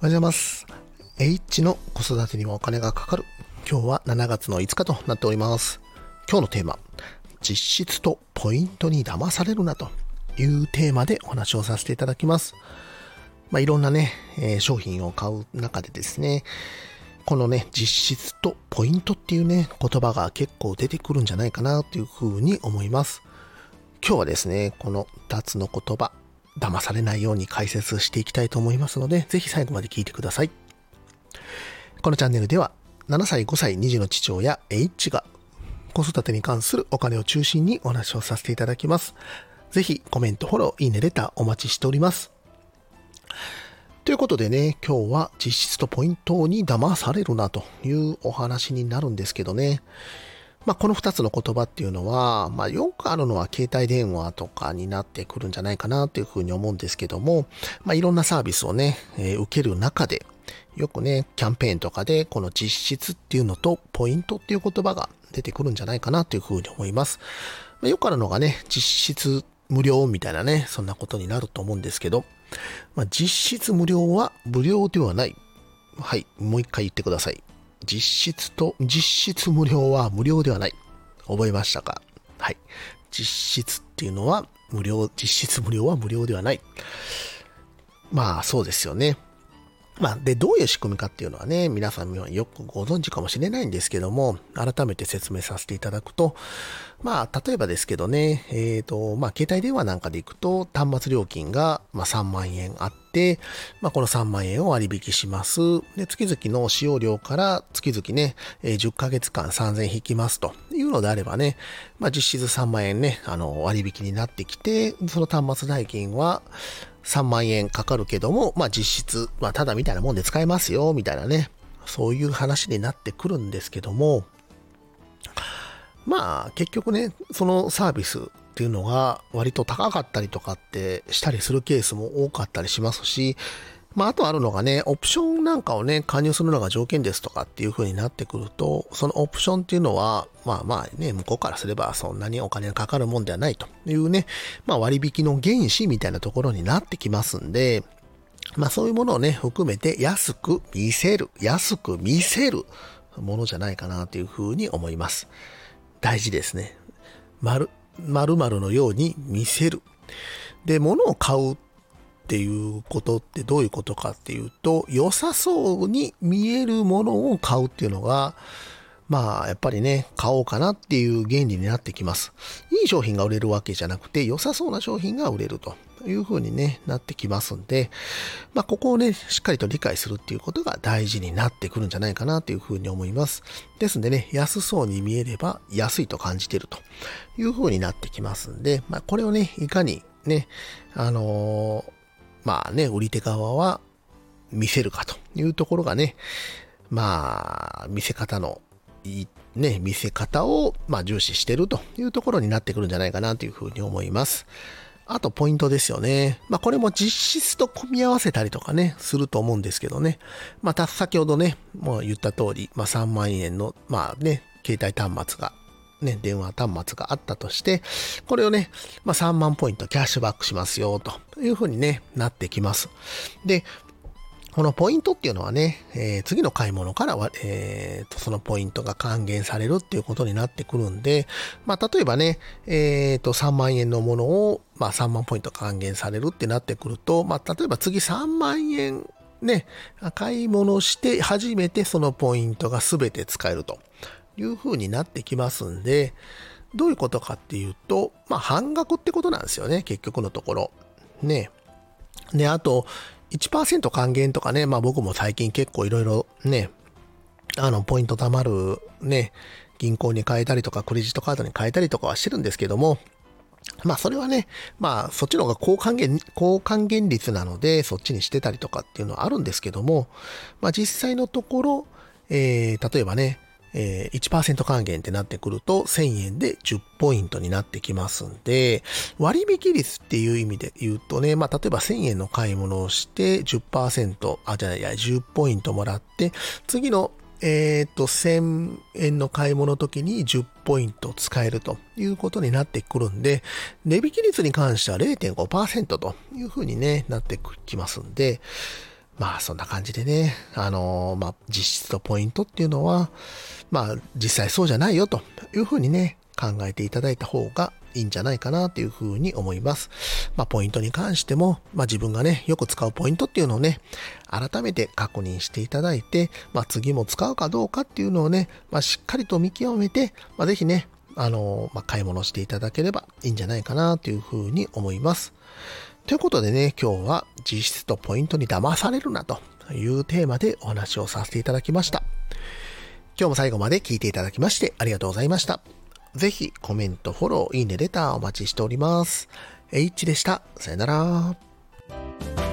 おはようございます。H の子育てにはお金がかかる。今日は7月の5日となっております。今日のテーマ、実質とポイントに騙されるなというテーマでお話をさせていただきます。いろんなね、商品を買う中でですね、このね、実質とポイントっていうね、言葉が結構出てくるんじゃないかなというふうに思います。今日はですね、この2つの言葉、騙されないように解説していきたいと思いますので、ぜひ最後まで聞いてください。このチャンネルでは、7歳、5歳、2児の父親 H が子育てに関するお金を中心にお話をさせていただきます。ぜひコメント、フォロー、いいね、レターお待ちしております。ということでね、今日は実質とポイントに騙されるなというお話になるんですけどね。この2つの言葉っていうのは、よくあるのは携帯電話とかになってくるんじゃないかなというふうに思うんですけども、いろんなサービスをね、受ける中で、よくね、キャンペーンとかでこの実質っていうのとポイントっていう言葉が出てくるんじゃないかなというふうに思います。よくあるのがね、実質無料みたいなね、そんなことになると思うんですけど、実質無料は無料ではない。はい、もう一回言ってください。実質無料は無料ではない。覚えましたか？はい。実質っていうのは実質無料は無料ではない。そうですよね。で、どういう仕組みかっていうのはね、皆さんよくご存知かもしれないんですけども、改めて説明させていただくと、例えばですけどね、携帯電話なんかで行くと、端末料金が、3万円あって、この3万円を割引します。で、月々の使用料から月々ね、10ヶ月間3000円引きますというのであればね、実質3万円ね、割引になってきて、その端末代金は、3万円かかるけども、実質、ただみたいなもんで使えますよ、みたいなね。そういう話になってくるんですけども、結局ね、そのサービスっていうのが割と高かったりとかってしたりするケースも多かったりしますし、あとあるのがね、オプションなんかをね、加入するのが条件ですとかっていう風になってくると、そのオプションっていうのは、向こうからすればそんなにお金がかかるもんではないというね、割引の原資みたいなところになってきますんで、そういうものをね、含めて安く見せるものじゃないかなという風に思います。大事ですね。〇〇のように見せる。で、物を買うっていうことってどういうことかっていうと、良さそうに見えるものを買うっていうのが、やっぱりね、買おうかなっていう原理になってきます。いい商品が売れるわけじゃなくて、良さそうな商品が売れるという風にね、なってきますんで、ここをね、しっかりと理解するっていうことが大事になってくるんじゃないかなという風に思います。ですんでね、安そうに見えれば安いと感じているという風になってきますんで、これをね、いかにね、売り手側は見せるかというところがね、見せ方を重視してるというところになってくるんじゃないかなというふうに思います。あとポイントですよね。これも実質と組み合わせたりとかね、すると思うんですけどね。先ほどね、もう言った通り、3万円の、携帯端末が、電話端末があったとして、これをね、3万ポイントキャッシュバックしますよ、というふうにね、なってきます。で、このポイントっていうのはね、次の買い物からは、そのポイントが還元されるっていうことになってくるんで、例えばね、3万円のものを、3万ポイント還元されるってなってくると、例えば次3万円ね、買い物して初めてそのポイントが全て使えるという風になってきますんで、どういうことかっていうと、半額ってことなんですよね、結局のところ。ね。で、あと、1% 還元とかね、僕も最近結構いろいろね、ポイント貯まるね、銀行に変えたりとか、クレジットカードに変えたりとかはしてるんですけども、それはね、そっちの方が高還元率なので、そっちにしてたりとかっていうのはあるんですけども、実際のところ、例えばね、1% 還元ってなってくると1000円で10ポイントになってきますんで、割引率っていう意味で言うとね、例えば1000円の買い物をして10%、10ポイントもらって、次の1000円の買い物の時に10ポイント使えるということになってくるんで、値引き率に関しては 0.5% というふうにね、なってきますんで、 そんな感じでね、実質とポイントっていうのは、実際そうじゃないよというふうにね、考えていただいた方がいいんじゃないかなというふうに思います。ポイントに関しても、自分がね、よく使うポイントっていうのをね、改めて確認していただいて、次も使うかどうかっていうのをね、しっかりと見極めて、ぜひね、買い物していただければいいんじゃないかなというふうに思います。ということでね、今日は実質とポイントに騙されるなというテーマでお話をさせていただきました。今日も最後まで聞いていただきましてありがとうございました。ぜひコメント、フォロー、いいね、レターお待ちしております。H でした。さよなら。